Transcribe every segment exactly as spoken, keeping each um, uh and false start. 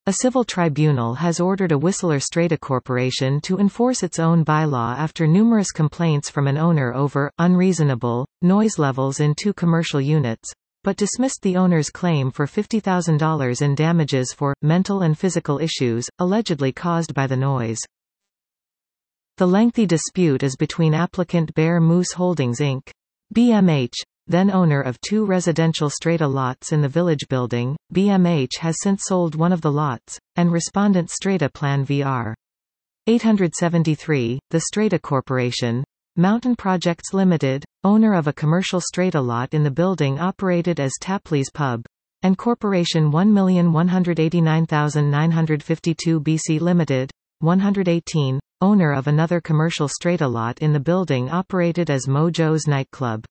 A civil tribunal has ordered a Whistler Strata Corporation to enforce its own bylaw after numerous complaints from an owner over unreasonable noise levels in two commercial units, but dismissed the owner's claim for fifty thousand dollars in damages for mental and physical issues, allegedly caused by the noise. The lengthy dispute is between applicant Bear Moose Holdings Incorporated. B M H, then owner of two residential strata lots in the Village Building. B M H has since sold one of the lots, and respondent Strata Plan V R eight seventy-three, the Strata Corporation, Mountain Projects Limited, owner of a commercial strata lot in the building operated as Tapley's Pub, and Corporation one million one hundred eighty-nine thousand nine hundred fifty-two B C Limited, one hundred eighteen, owner of another commercial strata lot in the building operated as Mojo's Nightclub.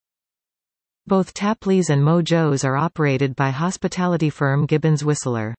Both Tapley's and Mojo's are operated by hospitality firm Gibbons Whistler.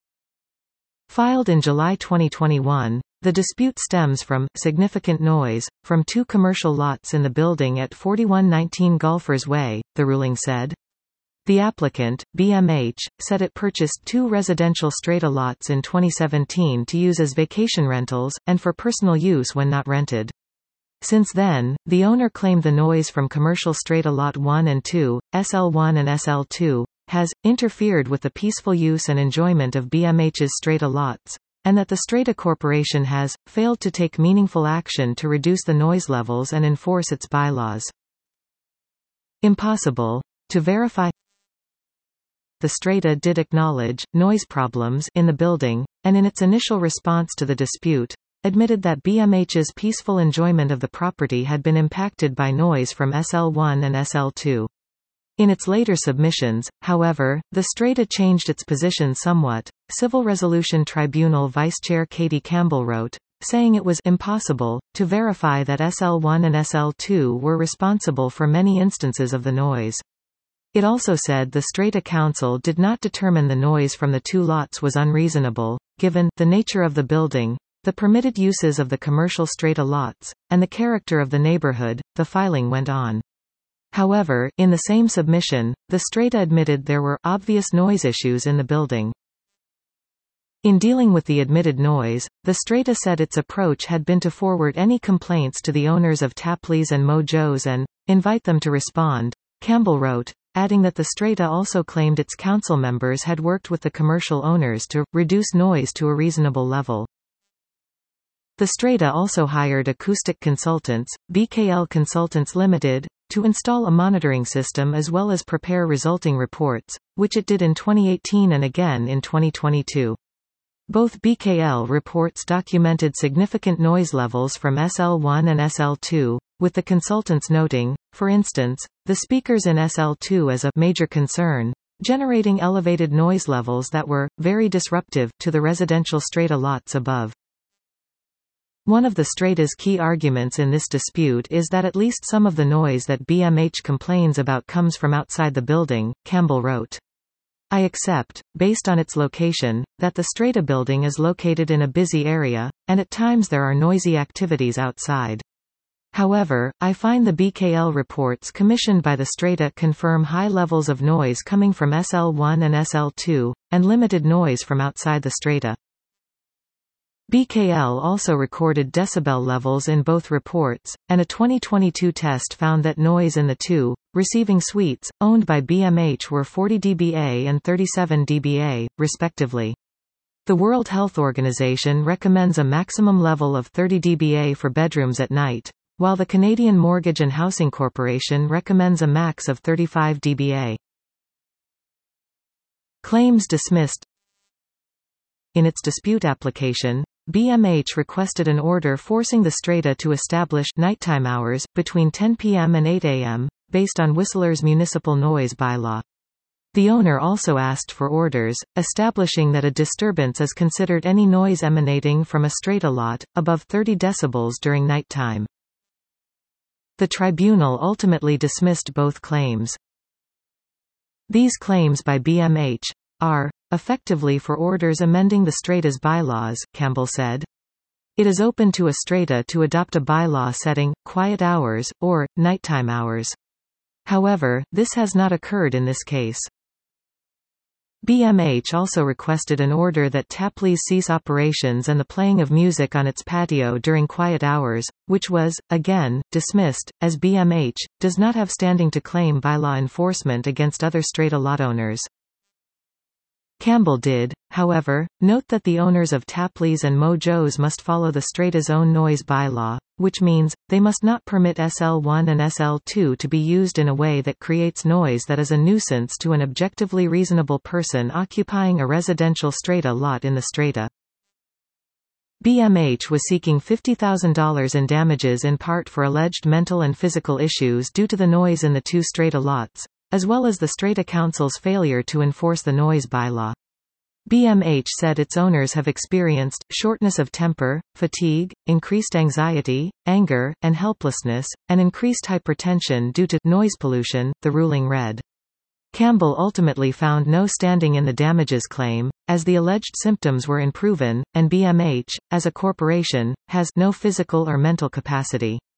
Filed in July twenty twenty-one, the dispute stems from significant noise from two commercial lots in the building at forty-one nineteen Golfers Way, the ruling said. The applicant, B M H, said it purchased two residential strata lots in twenty seventeen to use as vacation rentals, and for personal use when not rented. Since then, the owner claimed the noise from commercial strata lot one and two, S L one and S L two, has interfered with the peaceful use and enjoyment of B M H's strata lots, and that the Strata Corporation has failed to take meaningful action to reduce the noise levels and enforce its bylaws. Impossible to verify. The Strata did acknowledge noise problems in the building, and in its initial response to the dispute, admitted that B M H's peaceful enjoyment of the property had been impacted by noise from S L one and S L two. In its later submissions, however, the Strata changed its position somewhat. Civil Resolution Tribunal Vice Chair Katie Campbell wrote, saying it was impossible to verify that S L one and S L two were responsible for many instances of the noise. It also said the Strata Council did not determine the noise from the two lots was unreasonable, given the nature of the building, the permitted uses of the commercial strata lots, and the character of the neighborhood. The filing went on. However, in the same submission, the Strata admitted there were obvious noise issues in the building. In dealing with the admitted noise, the Strata said its approach had been to forward any complaints to the owners of Tapley's and Mojo's and invite them to respond, Campbell wrote, adding that the Strata also claimed its council members had worked with the commercial owners to reduce noise to a reasonable level. The Strata also hired acoustic consultants, B K L Consultants Limited, to install a monitoring system as well as prepare resulting reports, which it did in twenty eighteen and again in twenty twenty-two. Both B K L reports documented significant noise levels from S L one and S L two, with the consultants noting, for instance, the speakers in S L two as a major concern, generating elevated noise levels that were very disruptive to the residential strata lots above. One of the Strata's key arguments in this dispute is that at least some of the noise that B M H complains about comes from outside the building, Campbell wrote. I accept, based on its location, that the Strata building is located in a busy area, and at times there are noisy activities outside. However, I find the B K L reports commissioned by the Strata confirm high levels of noise coming from S L one and S L two, and limited noise from outside the Strata. B K L also recorded decibel levels in both reports, and a twenty twenty-two test found that noise in the two receiving suites, owned by B M H were forty decibels and thirty-seven decibels, respectively. The World Health Organization recommends a maximum level of thirty decibels for bedrooms at night, while the Canadian Mortgage and Housing Corporation recommends a max of thirty-five decibels. Claims dismissed. In its dispute application, B M H requested an order forcing the Strata to establish nighttime hours, between ten p m and eight a m, based on Whistler's municipal noise bylaw. The owner also asked for orders, establishing that a disturbance is considered any noise emanating from a strata lot, above thirty decibels during nighttime. The tribunal ultimately dismissed both claims. These claims by B M H are effectively for orders amending the Strata's bylaws, Campbell said. It is open to a Strata to adopt a bylaw setting quiet hours, or nighttime hours. However, this has not occurred in this case. B M H also requested an order that Tapley's cease operations and the playing of music on its patio during quiet hours, which was, again, dismissed, as B M H does not have standing to claim bylaw enforcement against other strata lot owners. Campbell did, however, note that the owners of Tapley's and Mojo's must follow the strata's own noise bylaw, which means, they must not permit S L one and S L two to be used in a way that creates noise that is a nuisance to an objectively reasonable person occupying a residential strata lot in the strata. B M H was seeking fifty thousand dollars in damages in part for alleged mental and physical issues due to the noise in the two strata lots, as well as the Strata Council's failure to enforce the noise bylaw. B M H said its owners have experienced shortness of temper, fatigue, increased anxiety, anger, and helplessness, and increased hypertension due to noise pollution, the ruling read. Campbell ultimately found no standing in the damages claim, as the alleged symptoms were unproven, and B M H, as a corporation, has no physical or mental capacity.